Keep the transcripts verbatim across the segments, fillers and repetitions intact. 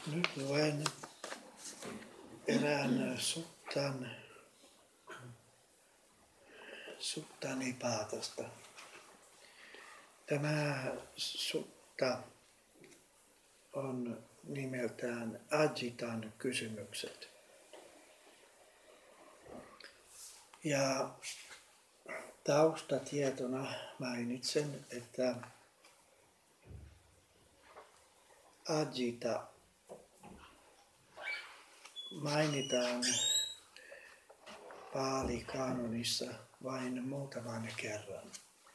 Nyt luen erään suttan, Suttanipatosta. Tämä sutta on nimeltään Ajitan kysymykset. Ja taustatietona mainitsen, että Ajita mainitaan Paali-kaanonissa vain muutaman kerran.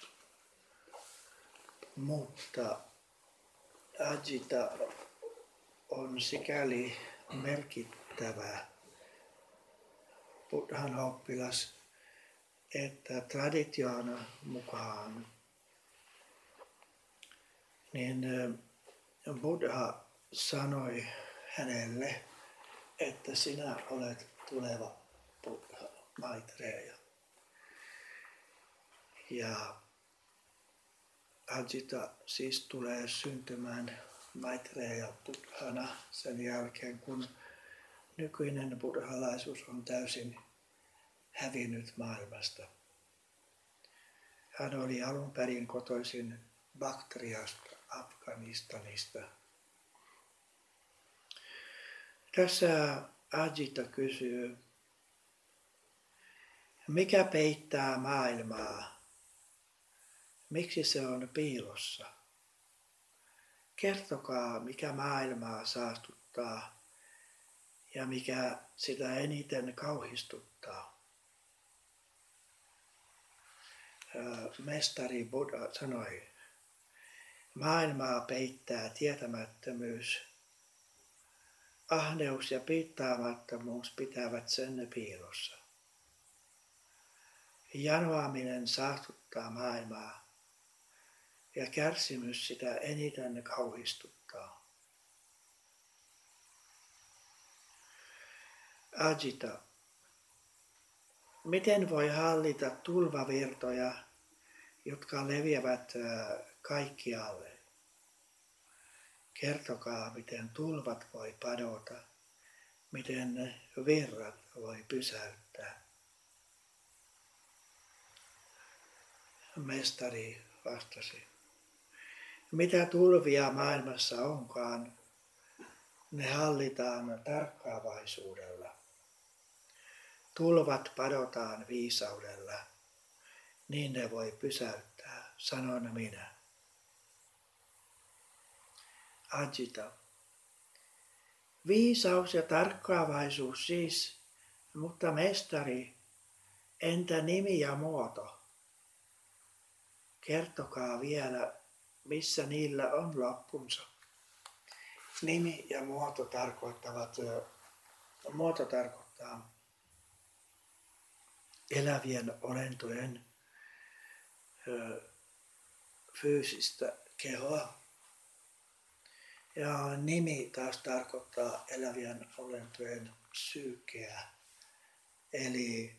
Mutta Ajita on sikäli merkittävä Buddhan oppilas, että tradition mukaan niin Buddha sanoi hänelle, että sinä olet tuleva Buddha, Maitreya. Ja Ajita siis tulee syntymään Maitreya Buddhana sen jälkeen, kun nykyinen buddhalaisuus on täysin hävinnyt maailmasta. Hän oli alun perin kotoisin Baktriasta, Afganistanista. Tässä Ajita kysyy, mikä peittää maailmaa? Miksi se on piilossa? Kertokaa, mikä maailmaa saastuttaa ja mikä sitä eniten kauhistuttaa. Mestari Buddha sanoi, maailmaa peittää tietämättömyys. Ahneus ja piittaamattomuus pitävät sen piilossa. Janoaminen saastuttaa maailmaa ja kärsimys sitä eniten kauhistuttaa. Ajita. Miten voi hallita tulvavirtoja, jotka leviävät kaikkialle? Kertokaa, miten tulvat voi padota, miten virrat voi pysäyttää. Mestari vastasi, mitä tulvia maailmassa onkaan, ne hallitaan tarkkaavaisuudella. Tulvat padotaan viisaudella, niin ne voi pysäyttää, sanon minä. Ajita. Viisaus ja tarkkaavaisuus siis, mutta mestari, entä nimi ja muoto? Kertokaa vielä, missä niillä on loppunsa. Nimi ja muoto tarkoittavat, muoto tarkoittaa elävien olentojen fyysistä kehoa. Ja nimi taas tarkoittaa elävien olentojen psyykeä, eli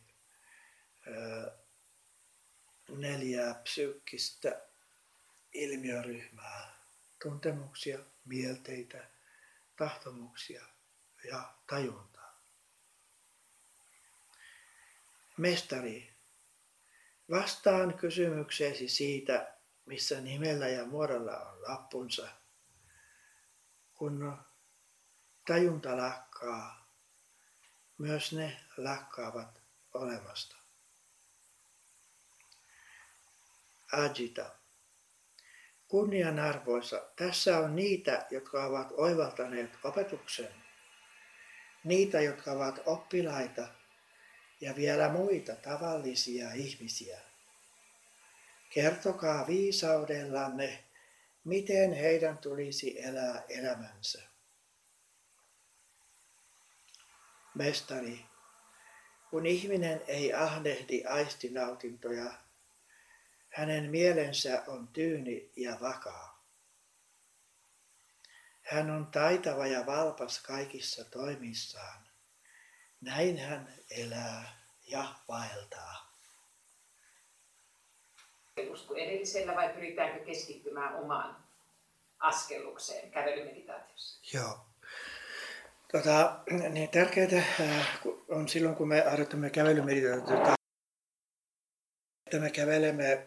neljää psyykkistä ilmiöryhmää, tuntemuksia, mielteitä, tahtomuksia ja tajuntaa. Mestari, vastaan kysymykseesi siitä, missä nimellä ja muodolla on loppunsa. Kun tajunta lakkaa, myös ne lakkaavat olemasta. Ajita. Kunnianarvoisa, tässä on niitä, jotka ovat oivaltaneet opetuksen, niitä, jotka ovat oppilaita ja vielä muita tavallisia ihmisiä. Kertokaa viisaudellanne, miten heidän tulisi elää elämänsä. Mestari, kun ihminen ei ahnehdi aistinautintoja, hänen mielensä on tyyni ja vakaa. Hän on taitava ja valpas kaikissa toimissaan. Näin hän elää ja vaeltaa. Usko edellisellä vai pyritäänkö keskittymään omaan askellukseen kävelymeditaatiossa? Joo. Tota, niin tärkeää on silloin, kun me harjoitamme kävelymeditaatiota, että me kävelemme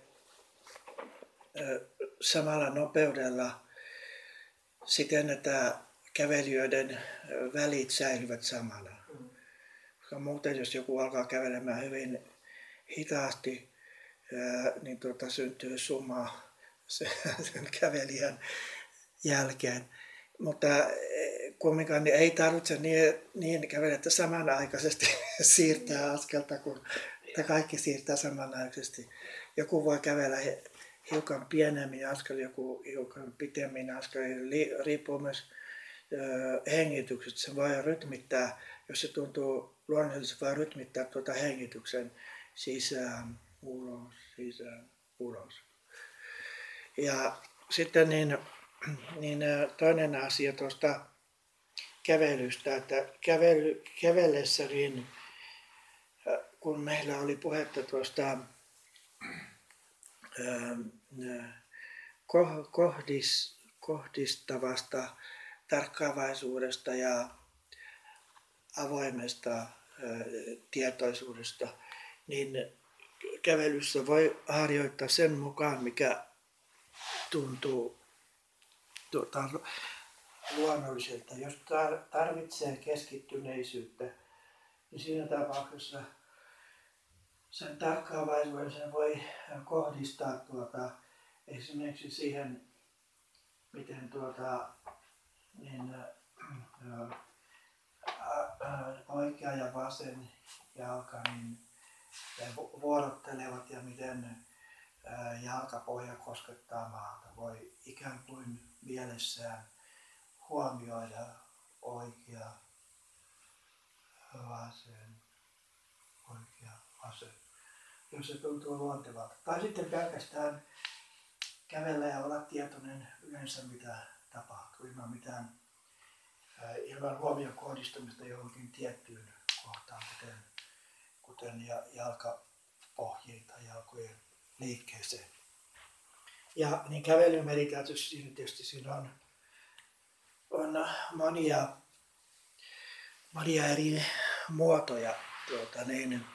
samalla nopeudella siten, että kävelijöiden välit säilyvät samana. Koska muuten, jos joku alkaa kävelemään hyvin hitaasti, niin tuota, syntyy suma sen kävelijän jälkeen. Mutta kumminkaan niin ei tarvitse niin, niin kävellä, että samanaikaisesti siirtää askelta, kun kaikki siirtää samanaikaisesti. Joku voi kävellä hiukan pienemmin askel, joku hiukan pitemmin askel, riippuu myös hengityksestä. Se voi rytmittää, jos se tuntuu luonnollisesti, se voi rytmittää tuota hengityksen sisään, ulos, sisään, ulos. Ja sitten niin, niin toinen asia tuosta kävelystä, että kävely, kävellessä, niin kun meillä oli puhetta tuosta kohdis, kohdistavasta tarkkaavaisuudesta ja avoimesta tietoisuudesta, niin kävelyssä voi harjoittaa sen mukaan, mikä tuntuu tuota, luonnolliselta. Jos tarvitsee keskittyneisyyttä, niin siinä tapauksessa sen tarkkaavaisuuden sen voi kohdistaa tuota, esimerkiksi siihen, miten tuota, niin, ää, ää, oikea ja vasen jalka niin, vuorottelevat ja miten ää, jalkapohja koskettaa maata. Voi ikään kuin mielessään huomioida oikea, vasen, oikea, vasen, jos se tuntuu luontevalta. Tai sitten pelkästään kävellä ja olla tietoinen yleensä mitä tapahtuu, ilman mitään, ilman huomion kohdistamista johonkin tiettyyn kohtaan, kuten, kuten jalkapohjiin tai jalkojen liikkeeseen. Ja niin kävelymeditaatiossa siinä tietysti siinä on, on monia, monia eri muotoja. Tuota, niin,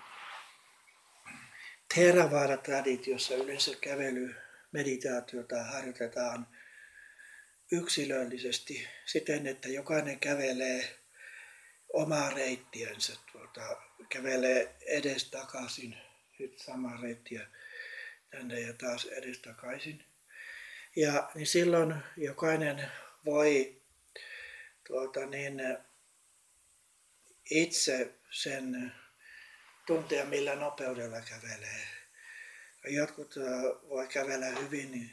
Theravada-traditiossa yleensä kävelymeditaatiota harjoitetaan yksilöllisesti siten, että jokainen kävelee omaa reittiänsä, tuota, kävelee edestakaisin, nyt samaa reittiä tänne ja taas edestakaisin. Ja niin silloin jokainen voi tuota, niin, itse sen tuntea, millä nopeudella kävelee. Jotkut voi kävellä hyvin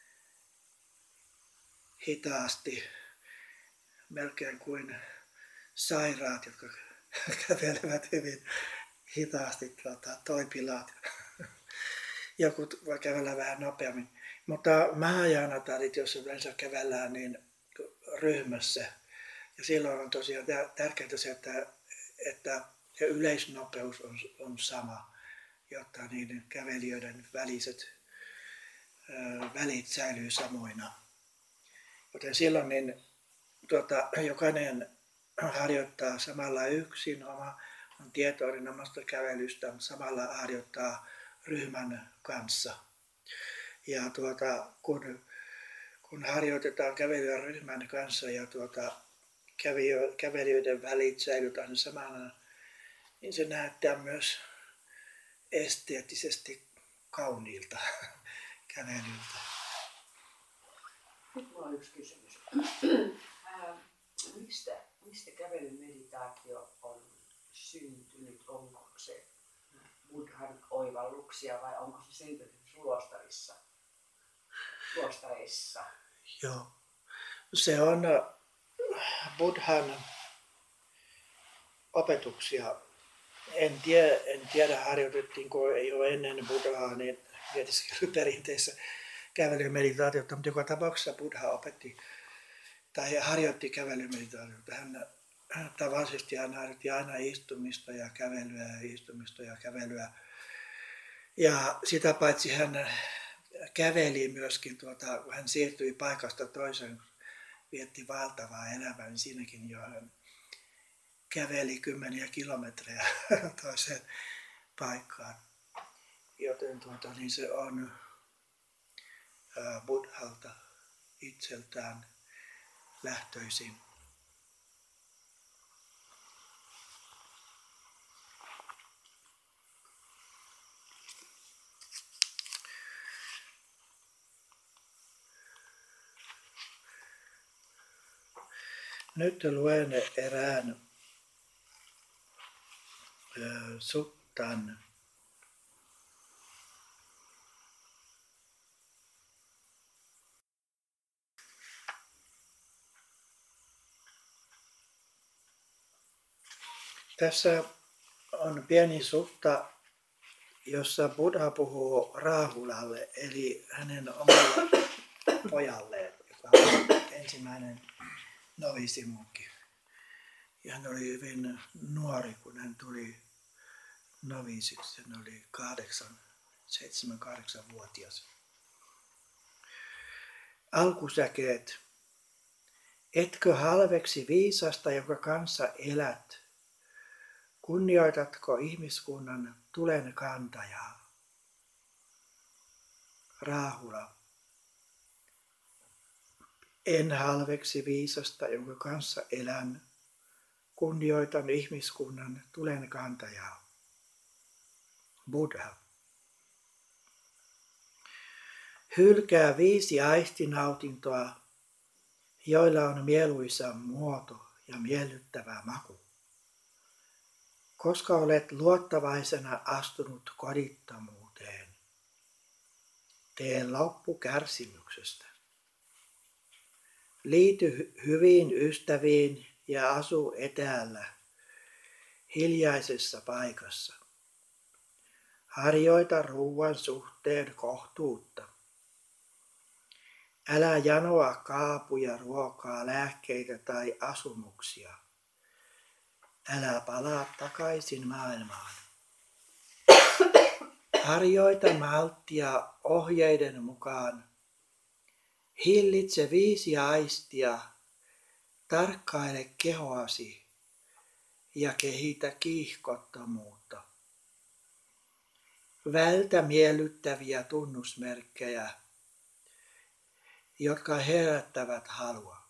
hitaasti, melkein kuin sairaat, jotka kävelevät hyvin hitaasti, tuota, toipilaat. Jotkut voi kävellä vähän nopeammin. Mutta Mahayana-traditiossa yleensä kävellään niin ryhmässä. Ja silloin on tosiaan tärkeää se, että, että yleisnopeus on, on sama, jotta niiden kävelijöiden väliset ö, välit säilyy samoina. Joten silloin niin, tuota, jokainen harjoittaa samalla yksin, oma, on tietoinen omasta kävelystä, samalla harjoittaa ryhmän kanssa. Ja tuota, kun, kun harjoitetaan kävelyä ryhmän kanssa ja tuota, kävelijöiden välit säilytään samana, niin se näyttää myös esteettisesti kauniilta kävelyltä. Nyt minulla on yksi kysymys. mistä, mistä kävelymeditaatio on syntynyt? Onko se Buddhan oivalluksia vai onko se syntynyt luostarissa? luostareissa? Joo. Se on Buddhan opetuksia. En tiedä, en tiedä harjoitettiinko jo ennen Buddhaa niin mietiskelyperinteissä kävelymeditaatiota, mutta joka tapauksessa Buddha opetti tai harjoitti kävelymeditaatiota. Hän, hän tavallisesti hän harjoitti aina istumista ja kävelyä ja istumista ja kävelyä. Ja sitä paitsi hän käveli myöskin, tuota, kun hän siirtyi paikasta toiseen, vietti valtavaa elämää, niin siinäkin jo hän käveli kymmeniä kilometrejä toiseen paikkaan. Joten tuota, niin se on ää, Buddhalta itseltään lähtöisin. Nyt luen erään ää, suttan. Tässä on pieni sutta, jossa Buddha puhuu Rahulalle, eli hänen omalle pojalleen, joka on ensimmäinen novisimunkki. Ja hän oli hyvin nuori, kun hän tuli noviisiksi. Hän oli kahdeksan, seitsemän, kahdeksan vuotias. Alkusäkeet. Etkö halveksi viisasta, joka kanssa elät? Kunnioitatko ihmiskunnan tulen kantajaa? Rahula. En halveksi viisasta, jonka kanssa elän. Kunnioitan ihmiskunnan tulen kantajaa. Buddha. Hylkää viisi aistinautintoa, joilla on mieluisa muoto ja miellyttävä maku. Koska olet luottavaisena astunut kodittomuuteen, tee loppu kärsimyksestä. Liity hyviin ystäviin ja asu etäällä, hiljaisessa paikassa. Harjoita ruuan suhteen kohtuutta. Älä janoa kaapuja, ruokaa, lääkkeitä tai asumuksia. Älä palaa takaisin maailmaan. Harjoita malttia ohjeiden mukaan. Hillitse viisi aistia, tarkkaile kehoasi ja kehitä kiihkottomuutta. Vältä miellyttäviä tunnusmerkkejä, jotka herättävät halua.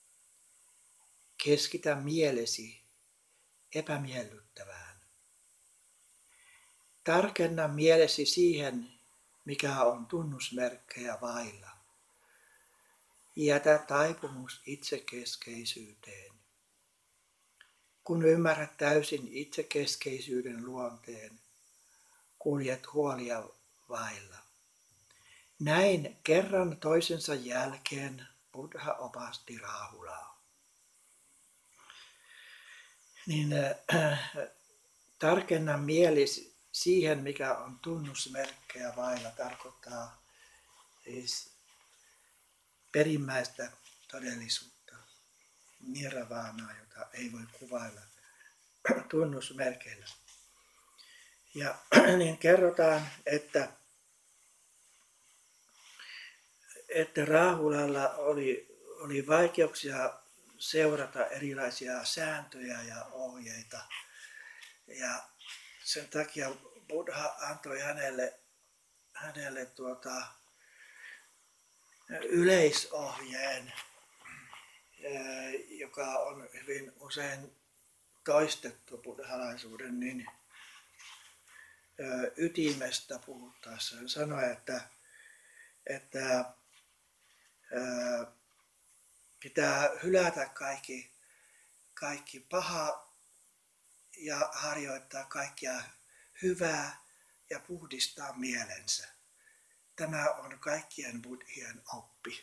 Keskitä mielesi epämiellyttävään. Tarkenna mielesi siihen, mikä on tunnusmerkkejä vailla. Jätä taipumus itsekeskeisyyteen. Kun ymmärrät täysin itsekeskeisyyden luonteen, kuljet huolia vailla. Näin kerran toisensa jälkeen Buddha opasti Rahulaa. Niin äh, tarkenna mielesi siihen, mikä on tunnusmerkkejä vailla, tarkoittaa siis perimmäistä todellisuutta, nirvaanaa, jota ei voi kuvailla tunnusmerkeillä. Ja niin kerrotaan, että, että Rahulalla oli, oli vaikeuksia seurata erilaisia sääntöjä ja ohjeita. Ja sen takia Buddha antoi hänelle, hänelle tuota, yleisohjeen, joka on hyvin usein toistettu buddhalaisuuden niin ytimestä puhuttaessa. Hän sanoi, että, että pitää hylätä kaikki, kaikki paha ja harjoittaa kaikkia hyvää ja puhdistaa mielensä. Tämä on kaikkien buddhien oppi.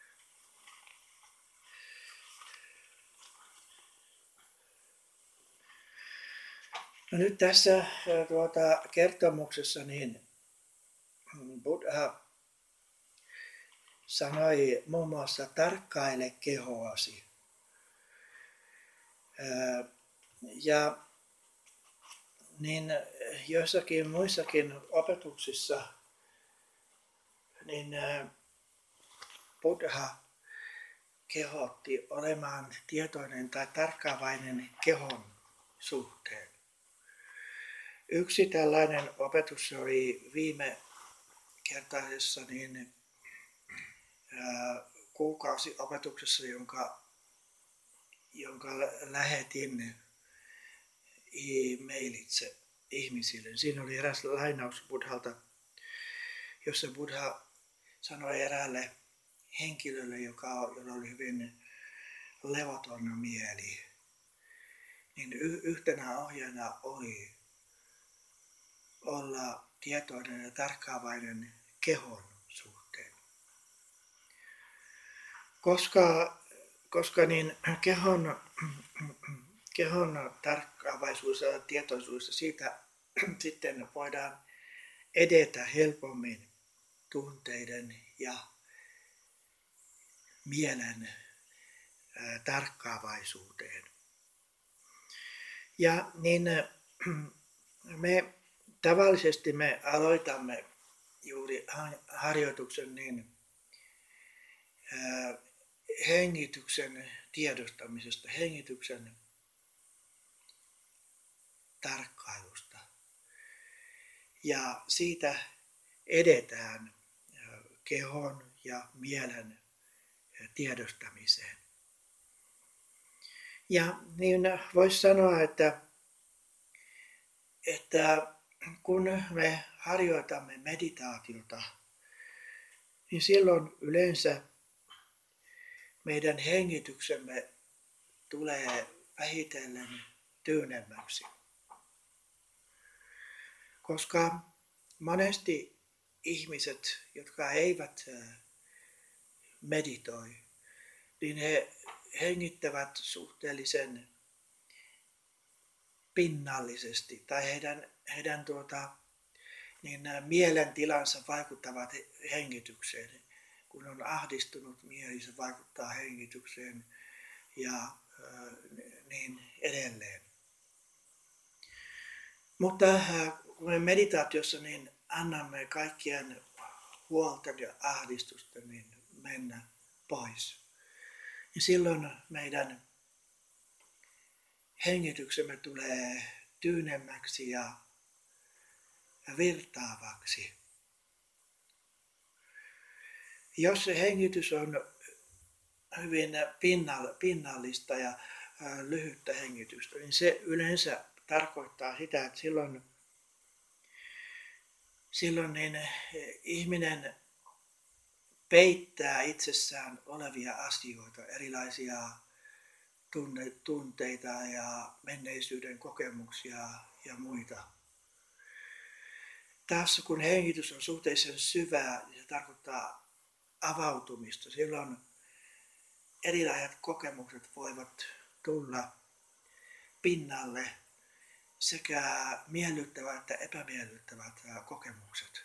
No nyt tässä tuota, kertomuksessa niin Buddha sanoi muun muassa tarkkaile kehoasi. Ja niin joissakin muissakin opetuksissa niin Buddha kehotti olemaan tietoinen tai tarkkaavainen kehon suhteen. Yksi tällainen opetus oli viime kertaisessa niin, ää, kuukausiopetuksessa, jonka, jonka lähetin e-mailitse ihmisille. Siinä oli eräs lainaus Buddhalta, jossa Buddha sanoi eräälle henkilölle, joka, jolla oli hyvin levoton mieli, niin y- yhtenä ohjeena oli olla tietoinen ja tarkkaavainen kehon suhteen. Koska, koska niin kehon, kehon tarkkaavaisuus ja tietoisuus, siitä sitten voidaan edetä helpommin tunteiden ja mielen ää, tarkkaavaisuuteen. Ja niin me tavallisesti me aloitamme juuri harjoituksen niin ää, hengityksen tiedostamisesta, hengityksen tarkkailusta. Ja siitä edetään kehon ja mielen tiedostamiseen. Ja niin voisi sanoa, että, että kun me harjoitamme meditaatiota, niin silloin yleensä meidän hengityksemme tulee vähitellen tyynemmäksi. Koska monesti ihmiset, jotka eivät meditoi, niin he hengittävät suhteellisen pinnallisesti tai heidän, heidän tuota, niin mielentilansa vaikuttavat hengitykseen. Kun on ahdistunut mieli, se vaikuttaa hengitykseen ja niin edelleen. Mutta kun me meditaatiossa niin annamme kaikkien huolten ja ahdistusten niin mennä pois. Ja silloin meidän hengityksemme tulee tyynemmäksi ja virtaavaksi. Jos se hengitys on hyvin pinnallista ja lyhyttä hengitystä, niin se yleensä tarkoittaa sitä, että silloin, silloin niin ihminen peittää itsessään olevia asioita, erilaisia tunne, tunteita ja menneisyyden kokemuksia ja muita. Taas kun hengitys on suhteellisen syvää, niin se tarkoittaa avautumista. Silloin erilaiset kokemukset voivat tulla pinnalle, sekä miellyttävät että epämiellyttävät kokemukset.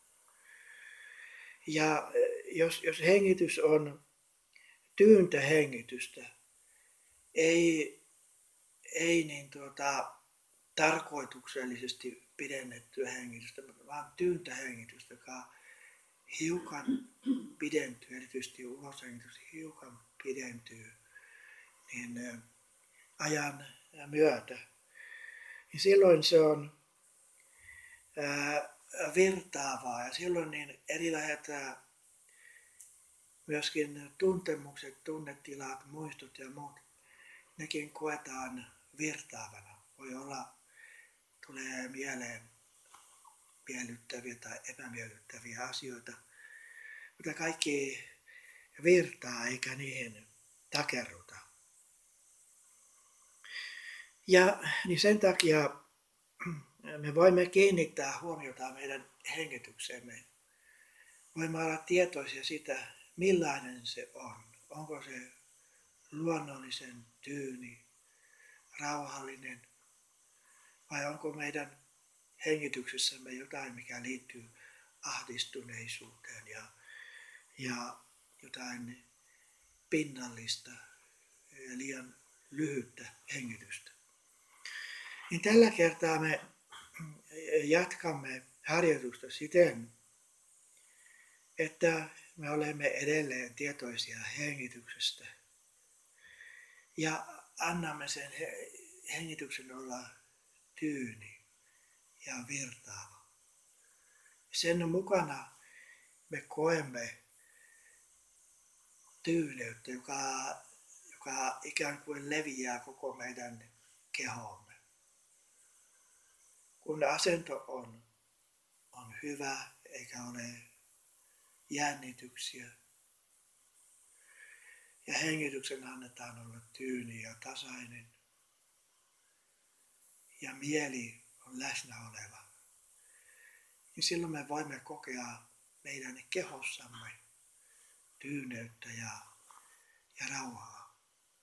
Ja jos, jos hengitys on tyyntä hengitystä, ei, ei niin tuota, tarkoituksellisesti pidennettyä hengitystä, vaan tyyntä hengitystä, joka hiukan pidentyy, erityisesti uloshengitys hiukan pidentyy niin ajan myötä. Niin silloin se on ää, virtaavaa ja silloin niin erilaiset ää, myöskin tuntemukset, tunnetilat, muistot ja muut, nekin koetaan virtaavana. Voi olla, tulee mieleen miellyttäviä tai epämiellyttäviä asioita, mutta kaikki virtaa eikä niihin takerruta. Ja niin sen takia me voimme kiinnittää huomiota meidän hengitykseemme. Voimme olla tietoisia sitä, millainen se on. Onko se luonnollisen tyyni, rauhallinen, vai onko meidän hengityksessämme jotain, mikä liittyy ahdistuneisuuteen ja, ja jotain pinnallista ja liian lyhyttä hengitystä. Niin tällä kertaa me jatkamme harjoitusta siten, että me olemme edelleen tietoisia hengityksestä ja annamme sen hengityksen olla tyyni ja virtaava. Sen mukana me koemme tyyneyttä, joka, joka ikään kuin leviää koko meidän kehomme. Kun asento on, on hyvä eikä ole jännityksiä, ja hengityksen annetaan olla tyyni ja tasainen, ja mieli on läsnä oleva, niin silloin me voimme kokea meidän kehossamme tyyneyttä ja, ja rauhaa.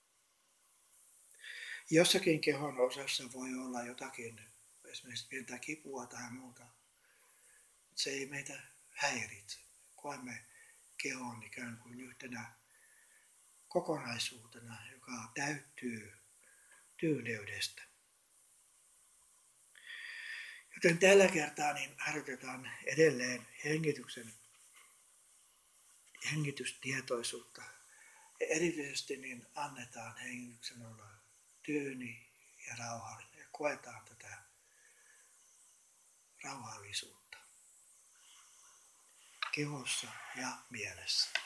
Jossakin kehon osassa voi olla jotakin, esimerkiksi pientä kipua tai muuta. Se ei meitä häiritse. Koemme kehon ikään kuin yhtenä kokonaisuutena, joka täyttyy tyyneydestä. Joten tällä kertaa niin harjoitetaan edelleen hengityksen, hengitystietoisuutta. Ja erityisesti niin annetaan hengityksen olla tyyni ja rauhallinen ja koetaan tätä rauhallisuutta kehossa ja mielessä.